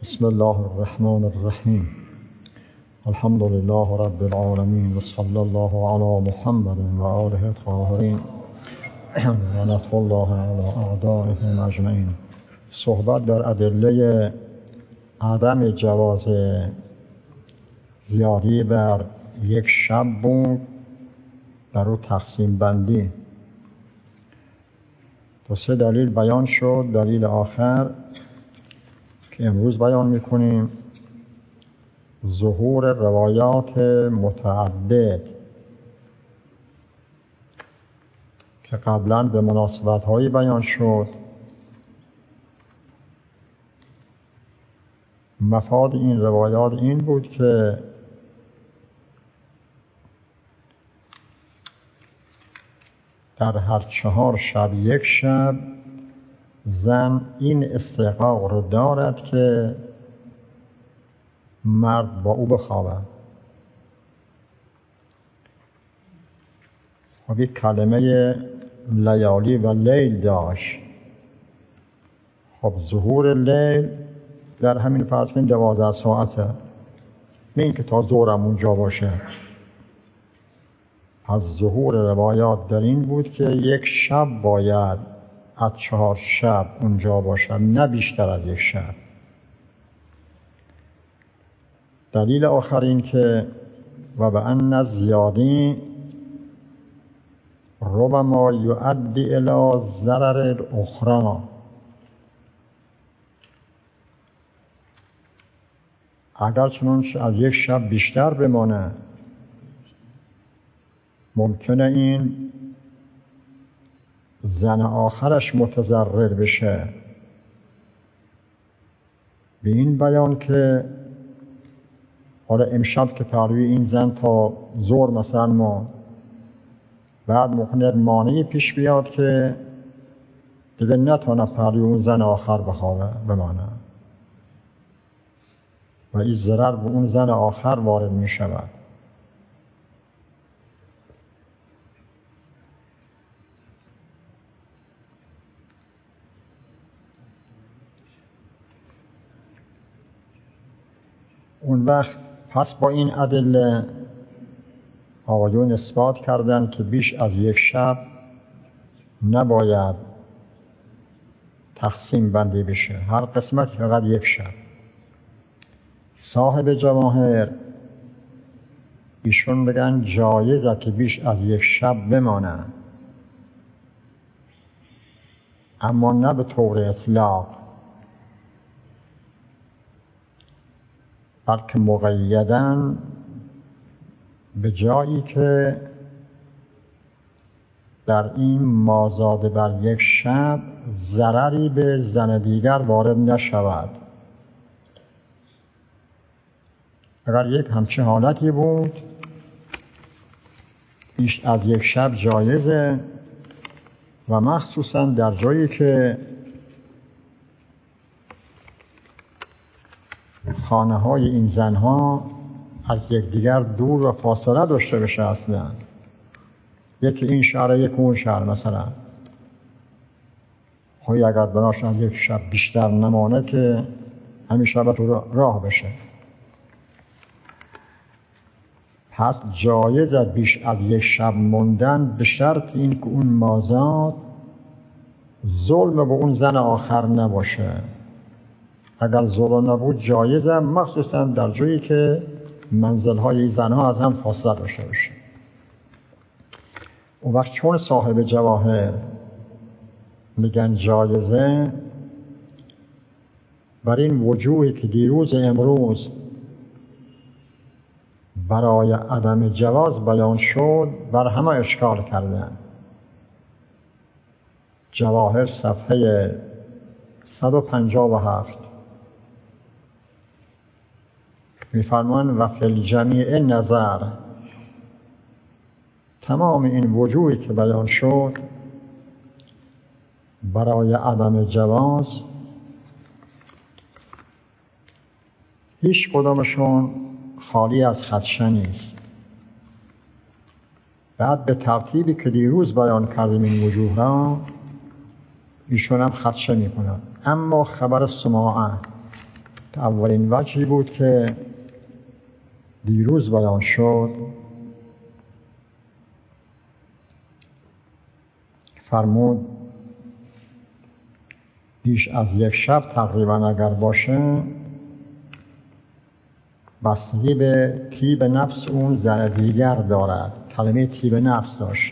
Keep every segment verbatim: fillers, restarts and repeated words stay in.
بسم الله الرحمن الرحیم. الحمد لله رب العالمین و صلی الله علی محمد و آله الطاهرین و نصر الله علی اعدائهم اجمعین. صحبت در ادله عدم جواز زیادی بر یک شب بود، در او تقسیم بندی. دو سه دلیل بیان شد. دلیل آخر که امروز بیان میکنیم ظهور روایات متعدد که قبلا به مناسبت هایی بیان شد. مفاد این روایات این بود که در هر چهار شب یک شب زن این استحقاق رو دارد که مرد با او بخوابد. خب یک کلمه لیالی و لیل داشت. خب ظهور لیل در همین فرض کنید دوازده ساعته، نه اینکه تا ظهرم اونجا باشه. پس ظهور روایات در این بود که یک شب باید از چهار شب اونجا باشد، نه بیشتر از یک شب. دلیل آخر این که و به ان زیادی ربما یؤدی الی ضرر اخرى. اگر چنانچه از یک شب بیشتر بمانه ممکنه این زن آخرش متضرر بشه. به این بیان که حالا امشب که پروی این زن تا ظهر مثلا ما بعد ممکنه مانعی پیش بیاد که دیگه نتونه پروی اون زن آخر بخوابه بمانه و این ضرر به اون زن آخر وارد می شود. اون وقت پس با این ادله آقایون اثبات کردن که بیش از یک شب نباید تقسیم بندی بشه، هر قسمت فقط یک شب. صاحب جواهر ایشون بگن جایزه که بیش از یک شب بمانه، اما نه به طور اطلاق، بلکه مقیداً به جایی که در این مازاد بر یک شب ضرری به زن دیگر وارد نشود. اگر یک همچه حالتی بود بیش از یک شب جایزه و مخصوصاً در جایی که خانه های این زنها از یکدیگر دور و فاصله داشته بشه. اصلا یکی این شهر یک اون شهر مثلا، خواهی اگر بناش از یک شب بیشتر نمانه که همین شب تو راه بشه. پس جایز بیش از یک شب موندن به شرط این که اون مازاد ظلم به اون زن آخر نباشه. اگر ظلم نبود جایزه، مخصوصا در جایی که منزل‌های زنها از هم فاصله داشته باشه. اون وقت چون صاحب جواهر میگن جایزه، بر این وجوهی که دیروز امروز برای عدم جواز بیان شد بر همه اشکال کردن. جواهر صفحه صد و پنجاه و هفت می‌فرمان و فی الجمیع نظر، تمام این وجوهی که بیان شد برای عدم جواز هیچ کدامشون خالی از خدشه نیست. بعد به ترتیبی که دیروز بیان کردیم این وجوه را ایشون هم خدشه می‌کنند. اما خبر سماعه اولین وجهی بود که دیروز بیان شد. فرمود بیش از یک شب تقریبا اگر باشه بستگی به طیب نفس اون زن دیگر دارد. کلمه طیب نفس داشت.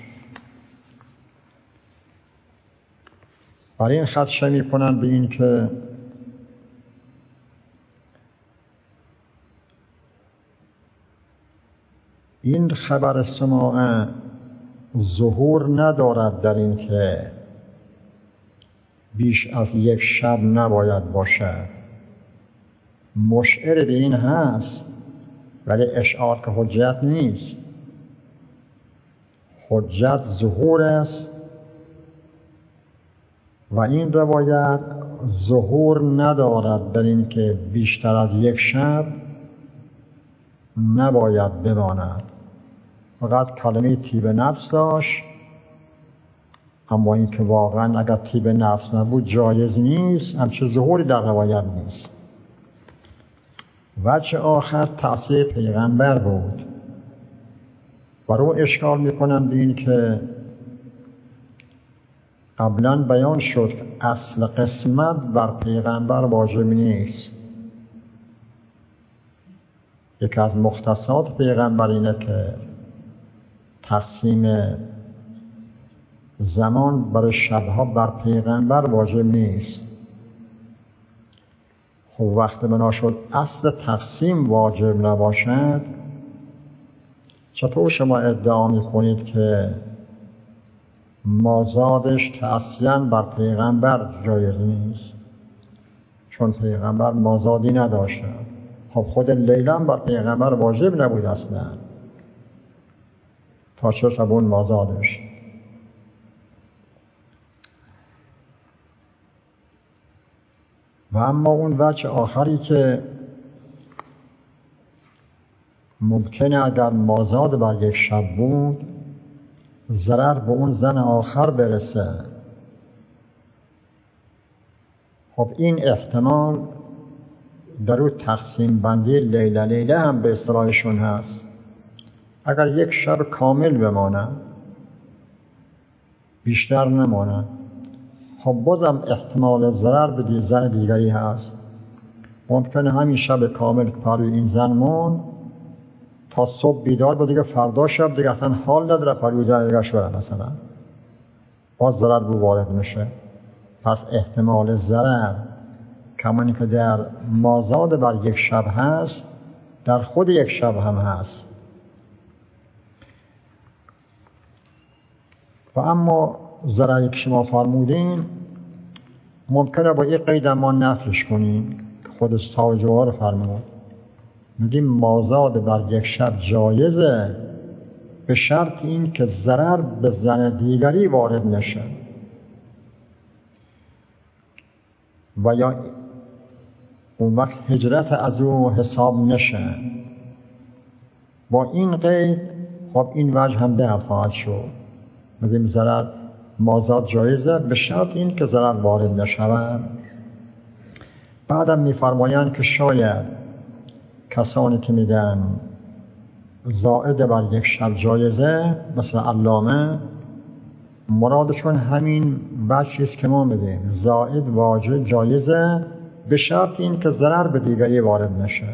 برای این خدشه می کنن به این که این خبر سماع ظهور ندارد در این که بیش از یک شب نباید باشد. مشعر به این هست ولی اشعار که حجت نیست. حجت ظهور است و این روایت ظهور ندارد در این که بیشتر از یک شب نباید بماند. فقط کلمه طیب نفس داشت، اما این که واقعا اگر طیب نفس نبود جایز نیست، همچه ظهوری در روایت نیست. وجه آخر تأثیر پیغمبر بود. بر اون اشکال میکنن به این که قبلا بیان شد اصل قسمت بر پیغمبر واجب نیست. یکی از مختصات پیغمبر اینه که تقسیم زمان برای شبها بر پیغمبر واجب نیست. خب وقت بنا شد اصل تقسیم واجب نباشد، چطور شما ادعا میکنید که مازادش تأصیلاً بر پیغمبر جایز نیست؟ چون پیغمبر مازادی نداشته. خب خود لیلا بر پیغمبر واجب نبود اصلا، تا چه سبون مازادش. و اما اون وجه آخری که ممکنه اگر مازاد بر یک شب بود ضرر به اون زن آخر برسه، خب این احتمال در اون تقسیم بندی لیله لیله هم به اصطلاحشون هست. اگر یک شب کامل بمانه بیشتر نمانه، خب بازم احتمال ضرر به زن دیگری هست. ممکنه همین شب کامل پروی این زن مون تا صبح بیدار بود، دیگه فردا شب دیگه اصلا حال نداره پروی زن دیگرش بره مثلا، باز ضرر به وارد میشه. پس احتمال ضرر کمانی که در مازاد بر یک شب هست در خود یک شب هم هست. و اما ضرری که شما فرمودین ممکنه با یک قید ما نفیش کنیم. خود صاحب جواهر فرمود، میگیم مازاد بر یک شب جایزه به شرط این که ضرر به زن دیگری وارد نشه و یا اون وقت هجرت از او حساب نشه. با این قید خب این وجه هم ده خواهد شد. میگیم ضرر مازاد جایزه به شرط این که ضرر وارد نشود. بعدم میفرمایند که شاید کسانی که میگن زائد بر یک شب جایزه مثل علامه، مرادشون همین بچی است که ما میگیم زائد واجب جایزه به شرط این که ضرر به دیگری وارد نشه.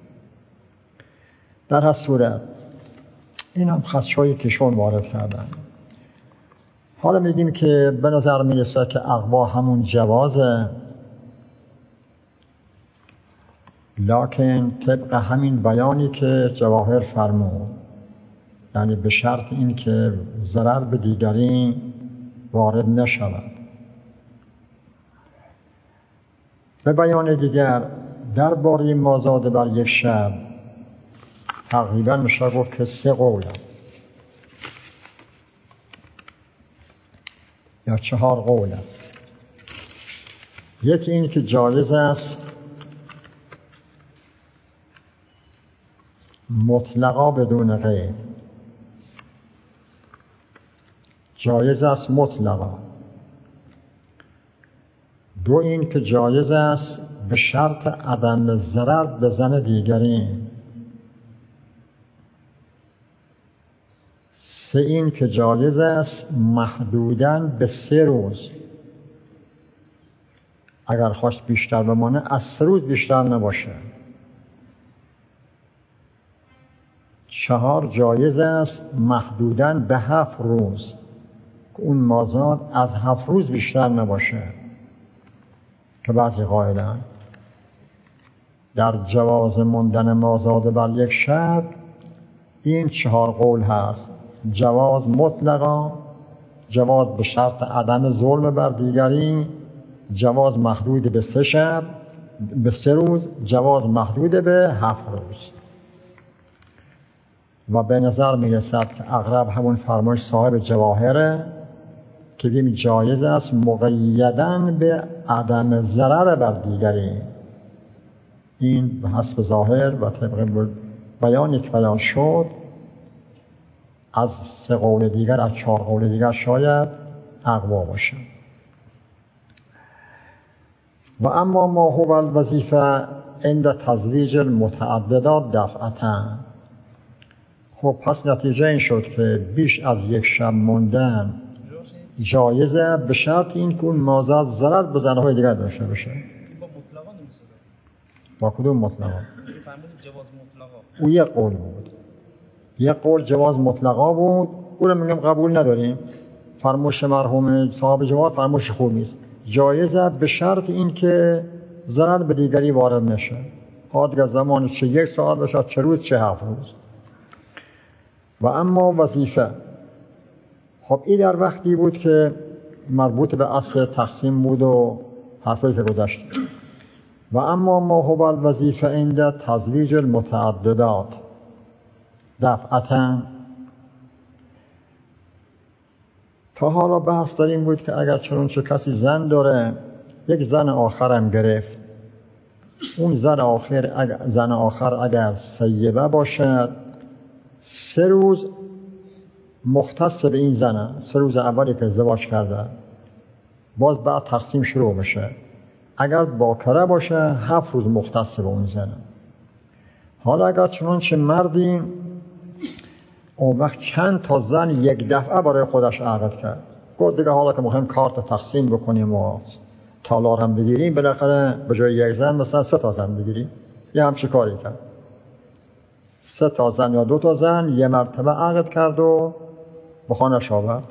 در هر صورت این هم خدشهایی که شون وارد کردن. حالا میگیم که به نظر میرسه که اقوا همون جوازه، لکن طبق همین بیانی که جواهر فرمود، یعنی به شرط این که ضرر به دیگری وارد نشود. به بیان دیگر درباره مازاد بر یک شب تقریبا میشه گفت که سه قوله یا چهار قوله. یکی این که جایز است مطلقا بدون قید، جایز است مطلقا. دو این که جایز است به شرط عدم ضرر به زن دیگری. سه این که جایز است محدوداً به سه روز، اگر خواست بیشتر بمانه از سه روز بیشتر نباشه. چهار جایز است محدوداً به هفت روز، که اون مازاد از هفت روز بیشتر نباشه، که بعضی قائلن در جواز ماندن مازاد بر یک شب این چهار قول هست: جواز مطلقا، جواز به شرط عدم ظلم بر دیگری، جواز محدود به سه شب به سه روز، جواز محدود به هفت روز. و به نظر می رسد که اقرب همون فرمایش صاحب جواهره که بیم جایز است مقیداً به عدم ضرر بر دیگری. این به حسب ظاهر و طبق بیان یک بیان شد، از سه قول دیگر، از چهار قول دیگر شاید اقوا باشه. و اما ما هو الوظیفه عند تزویج المتعددات دفعتاً. خب پس نتیجه این شد که بیش از یک شب موندن جایزه به شرط این که اون مازاد ضرر به زنهای دیگر داشته باشه. با مطلقا نمی‌سازه. با کدوم مطلقا؟ فهمیدید جواز مطلقا. او یک قول بود. یک قول جواز مطلقا بود، او رو میگم قبول نداریم. فرمایش مرحوم صاحب جواز فرمایش خوب نیست. جایزه به شرط این که ضرر به دیگری وارد نشه. ها دیگر زمان چه یک ساعت باشه، چه روز، چه هفت روز. و اما وظیفه، خب این در وقتی بود که مربوط به اصل تقسیم بود و حرفایی که گذشت. و اما ما هو الوظیفه عند تزویج المتعددات دفعتاً. تا حالا بحث در این بود که اگر چنانچه کسی زن داره، یک زن آخرم گرفت، اون زن آخر اگر زن آخر اگر سیبه باشد، سه روز مختص به این زنه، سه روز اولی که ازدواج کرده، باز بعد تقسیم شروع بشه. اگر باکره باشه هفت روز مختص به اون زنه. حالا اگر چنانچه مردی اون وقت چند تا زن یک دفعه برای خودش عقد کرد، گفت دیگه حالا که مهم کارت تقسیم بکنیم و تالار هم بگیریم، بالاخره به جای یک زن مثلا سه تا زن بگیریم، یه همچه کاری کرد. سه تا زن یا دو تا زن یه مرتبه عقد کرد و به خانه‌اش آورد.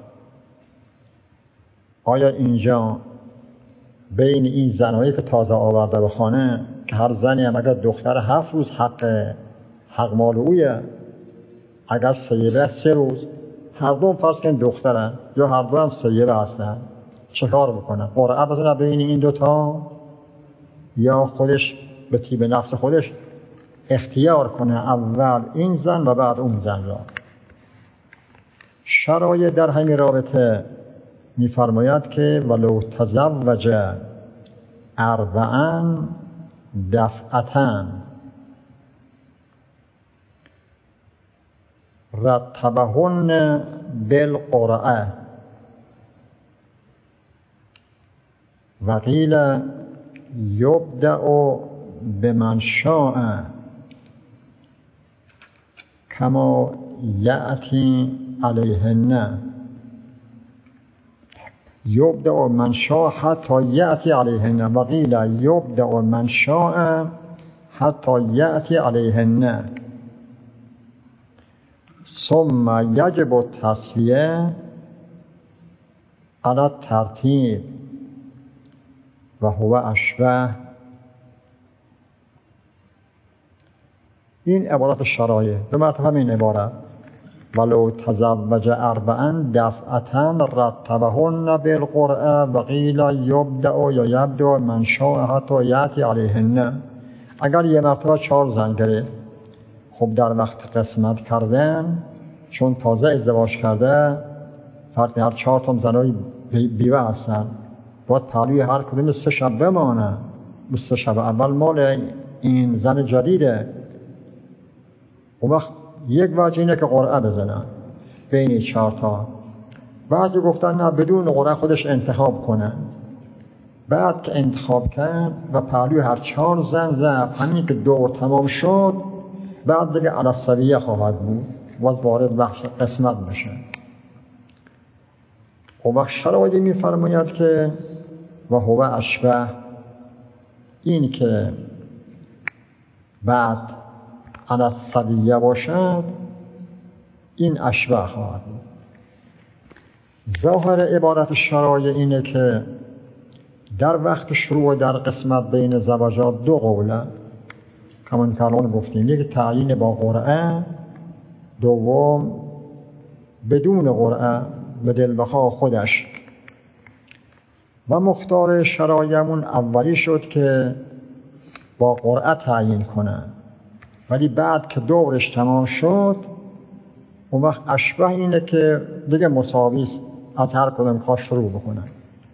آیا اینجا بین این زنهایی که تازه آورده به خانه، که هر زنی هم اگر دختر هفت روز حق حق مال اویه، اگر سیبه سه روز، هر دو فرض کن دخترن یا هر دو هم سیبه هستن، چه کار بکنن؟ قرعه بزنه بین این دوتا، یا خودش به طیب نفس خودش اختیار کنه اول این زن و بعد اون زن را؟ شرایط در همین رابطه می‌فرماید که ولو تزوج اربعاً دفعتاً رتبهن بالقرعه و قیل یبدأ بمن شاء کما یأتی علیهن. یبدأ من شاء حتی یأتی علیهن و قیل یبدأ من شاء حتی یأتی علیهن. ثم یجب التسویه علی الترتیب و هو اشبه. این عبارت شرایع به مرتبه این عبارت ولو تزوج اربعاً دفعتاً رتبهن بالقرعه و قیل یبدأ یا یبدأ من شاء حتی یأتی علیهن. اگر یه مرتبه چهار زن گرفت، خب در وقت قسمت کردن چون تازه ازدواج کرده، فرض هر چهار تا زنای بیوه هستن، باید پهلوی هر کدوم سه شب بمانه. سه شب اول مال این زن جدیده. اون وقت یک وجه اینه که قرعه بزنن بین چهار تا. بعضی گفتن نه، بدون قرعه خودش انتخاب کنه. بعد که انتخاب کرد و پهلوی هر چهار زن زد، همین که دور تمام شد بعد دیگه علی السویه خواهد بود و وارد بخش قسمت بشه. و وقت شرایطی می‌فرماید که و هو اشبه، این که بعد علی السویه باشد این اشبه خواهد بود. ظاهر عبارت شرایع اینه که در وقت شروع در قسمت بین زوجات دو قوله، همون که الان گفتیم، یک تعیین با قرعه، دوم بدون قرعه به دلبخواه خودش. و مختار شرایعمون اولی شد که با قرعه تعیین کنه، ولی بعد که دورش تمام شد اون وقت اشبه اینه که دیگه مساوی است، از هر کدوم خواه شروع بکنه.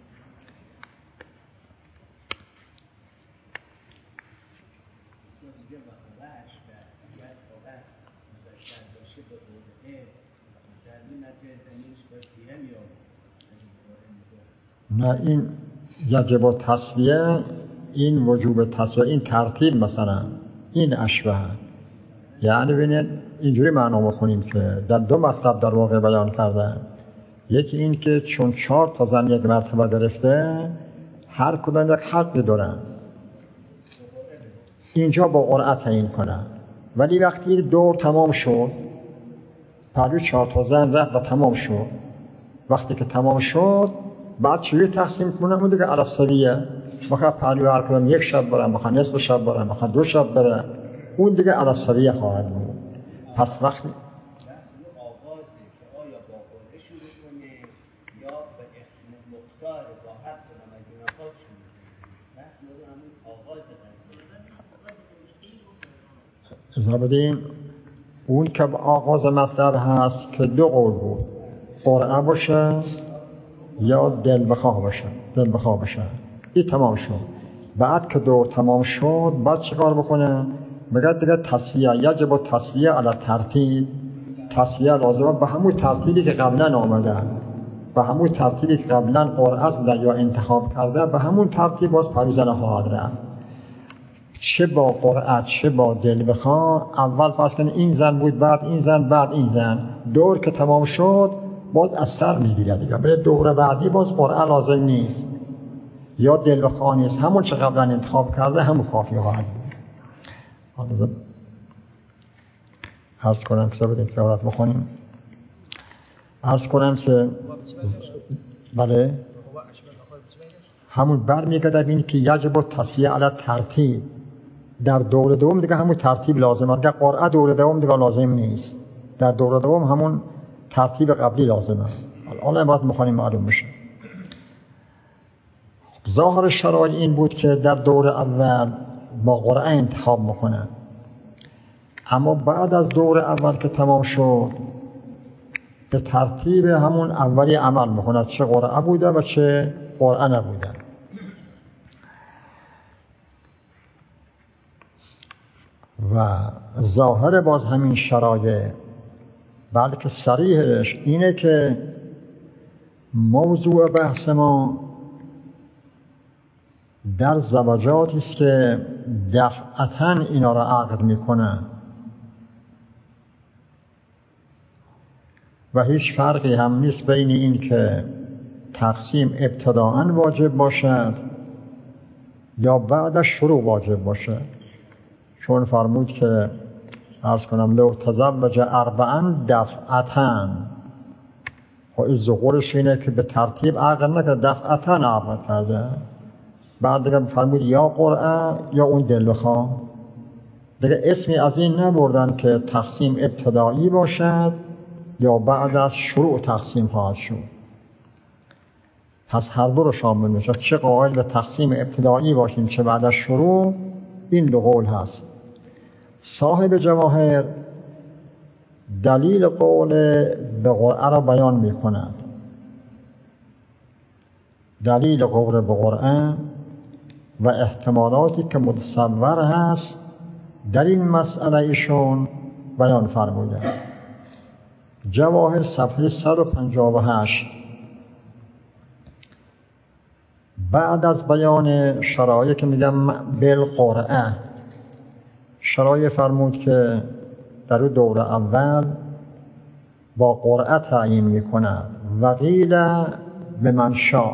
نه، این یجب التسویه، این وجوب تسویه، این ترتیب مثلا این اشبه. یعنی ببینید اینجوری معنا بکنیم که در دو مطلب در واقع بیان کردن. یکی این که چون چهار تا زن یک مرتبه گرفته هر کدوم یک حقی دارن، اینجا با قرعه تعیین کنن، ولی وقتی دور تمام شد پهلوی چهار تا زن رفت و تمام شد، وقتی که تمام شد بعد چجوری تقسیم کنن؟ اون دیگه علی السویه، بخواه پهلوی هر کدوم یک شب برن، بخواه نصف شب برن، بخواه دو شب برن، اون دیگه علی السویه خواهد بود. پس وقتی اذا بدیم اون که آغاز مطلب هست که دو قول بود، قرعه باشه یا دل بخواه باشه، دل بخواه باشه، این تمام شد. بعد که دور تمام شد بعد چه کار بکنه؟ بگه دیگه تسویه، یجب التسویه علی ترتیب، تسویه لازمه به همون ترتیبی که قبلا آمده، به همون ترتیبی که قبلا قرعه زده یا انتخاب کرده، به همون ترتیب باز پهلوی زن خواهد رفت، چه با قرعه چه با دل بخواه. اول فرض کنید این زن بود، بعد این زن، بعد این زن، دور که تمام شد باز از سر میگیره دیگه، برای دور بعدی باز قرعه لازم نیست یا دل بخواه نیست، همون چه قبلا انتخاب کرده همون کافی خواهد بود. عرض کنم که بدیم تلاوت بخونیم. عرض کنم که بله همون برمیگرده به این که یجب التسویه علی ترتیب، در دور دوم دیگه همون ترتیب لازمه، دیگه قرعه دور دوم دیگه لازم نیست، در دور دوم همون ترتیب قبلی لازمه. الان امروز میخوانیم معلوم بشه. ظاهر شرایع این بود که در دور اول با قرعه انتخاب میکنه، اما بعد از دور اول که تمام شد به ترتیب همون اولی عمل میکنه، چه قرعه بوده و چه قرعه نبوده. و ظاهر باز همین شرایع بلکه صریحش اینه که موضوع بحث ما در زوجاتی است که دفعتاً اینا را عقد میکنن و هیچ فرقی هم نیست بین این که تقسیم ابتداءً واجب باشد یا بعدش شروع واجب باشد. چون فرمود که عرض کنم لو تزوج اربعاً دفعتاً، خب این ظهورش اینه که به ترتیب عقد نکرد، دفعتاً عقد کرده. بعد دیگه فرمود یا قرعه یا اون دل بخواه، دیگه اسمی از این نبردن که تقسیم ابتدایی باشد یا بعد از شروع تقسیم خواهد شد. پس هر دو رو شامل میشه، چه قائل به تقسیم ابتدایی باشیم چه بعد از شروع، این دو قول هست. صاحب جواهر دلیل قول به قرعه را بیان میکند. دلیل قول به قرعه و احتمالاتی که متصور هست در این مسئله ایشون بیان فرموده. جواهر صفحه صد و پنجاه و هشت. بعد از بیان شرایط که میگم بالقرعه، شرایط فرمود که در اون دور اول با قرعه تعیین میکند و قیل به من شاء.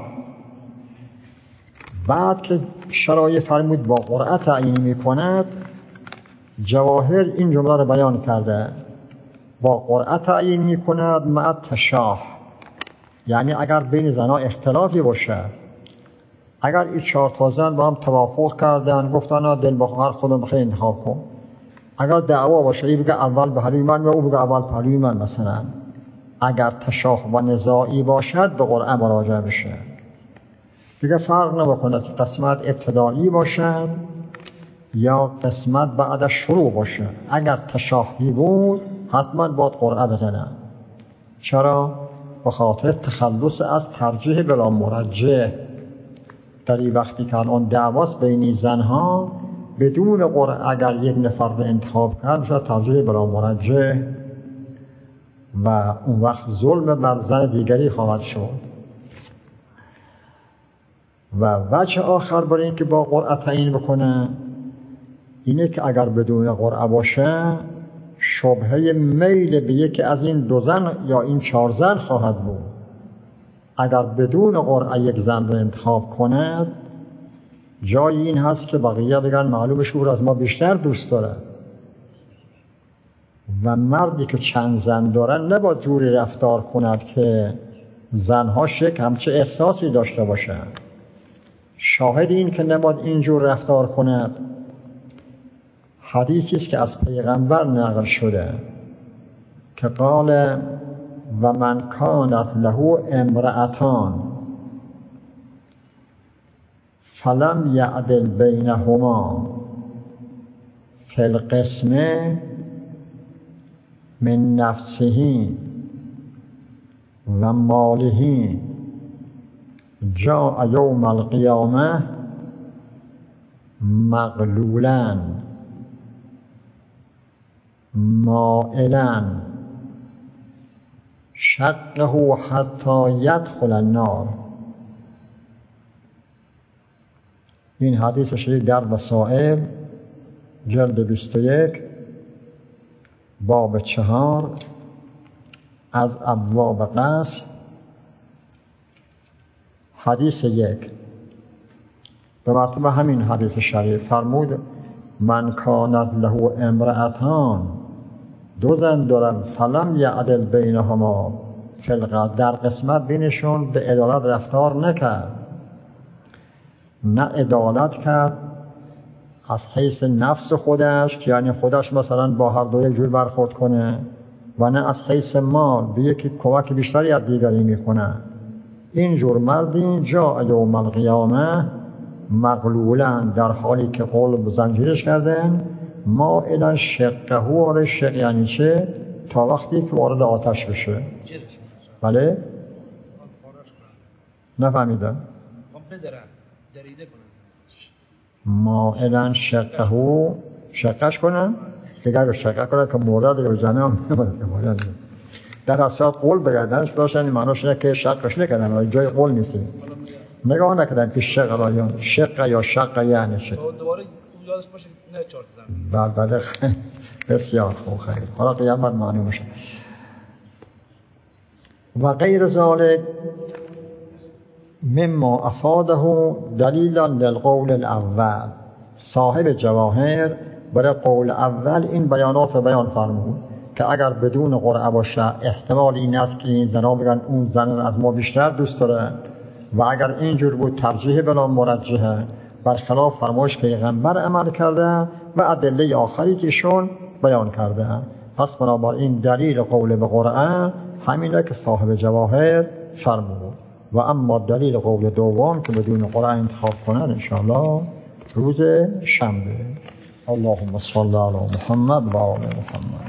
بعد که شرایط فرمود با قرعه تعیین میکند، جواهر این جمله رو بیان کرده با قرعه تعیین میکند مع تشاح، یعنی اگر بین زنها اختلافی باشه، اگر این چهار تا زن با هم توافق کردن گفتن دل بخواه خودم بخواه انتخاب کن، اگر دعوا باشه این بگه اول پهلوی من و او بگه اول پهلوی من، مثلا اگر تشاح و نزاعی باشد به قرعه مراجعه بشه. دیگه فرق نمیکنه که قسمت ابتدایی باشد یا قسمت بعد شروع باشه، اگر تشاحی بود حتما باید قرعه بزنن. چرا؟ به خاطر تخلص از ترجیح بلا مرجح. در این وقتی که الان دعواست بین زنها، بدون قرعه اگر یک نفر به انتخاب کرد میشه ترجیح بلا مرجح و اون وقت ظلم بر زن دیگری خواهد شد. و وجه آخر برای این که با قرعه تعیین بکنه اینه که اگر بدون قرعه باشه شبهه میل به یکی از این دو زن یا این چهار زن خواهد بود. اگر بدون قرعه یک زن رو انتخاب کند، جای این هست که بقیه بگن معلومه شور از ما بیشتر دوست داره. و مردی که چند زن دارن نباید جوری رفتار کند که زنها شک همچه احساسی داشته باشن. شاهد این که نباید اینجور رفتار کند حدیثی است که از پیغمبر نقل شده که قال و من کانت له امرأتان فلم یعدل بینهما فی القسم من نفسه و ماله جاء یوم القیامه مغلولا مائلا شقه حتی یدخل النار. این حدیث شریف در وسائل جلد بیست و یک باب چهار از ابواب قصد حدیث یک. دو مرتبه همین حدیث شریف فرمود من کانت له امرأتان، دو زن دارن، فلم یعدل بینهما فی القسم، در قسمت بینشون به عدالت رفتار نکرد، نه عدالت کرد از حیث نفس خودش، یعنی خودش مثلا با هر دو یک جور برخورد کنه، و نه از حیث مال به یکی کمک بیشتری از دیگری میکنه. اینجور مردی جا یوم القیامه مغلولن، در حالی که قلب زنجیرش کردن، مائلا شقه و شق یعنی چه؟ تا وقتی که وارد آتش بشه. بله؟ نفهمیدم. مائلا شقه و شقش کنن دیگر رو شقه کنن که مرده دیگه به جنم در اصلاحات قول بگردنش باشن. این معناش اینه که شقش نکردن و جای قول نیستیم، نگاه نکردن که شق را یا شق یا شق یعنی چه. دوباره یادش باشه نه چهار زن. بله بسیار خوب، خیلی حالا قیامت معنی میشه. و غیر ذالک مما افاده دلیلا للقول الاول. صاحب جواهر برای قول اول این بیانات رو بیان فرمود که اگر بدون قرعه باشه احتمال این است که این زنها بگن اون زن از ما بیشتر دوست داره، و اگر اینجور بود ترجیح بلا مرجحه، برخلاف فرمایش پیغمبر عمل کرده و ادله آخری که ایشون بیان کرده. پس بنابراین دلیل قول به قرعه همینه که صاحب جواهر فرمود. و اما دلیل قول دوم که بدون قرعه انتخاب کنن انشاءالله روز شنبه. اللهم صل علی محمد و آل محمد.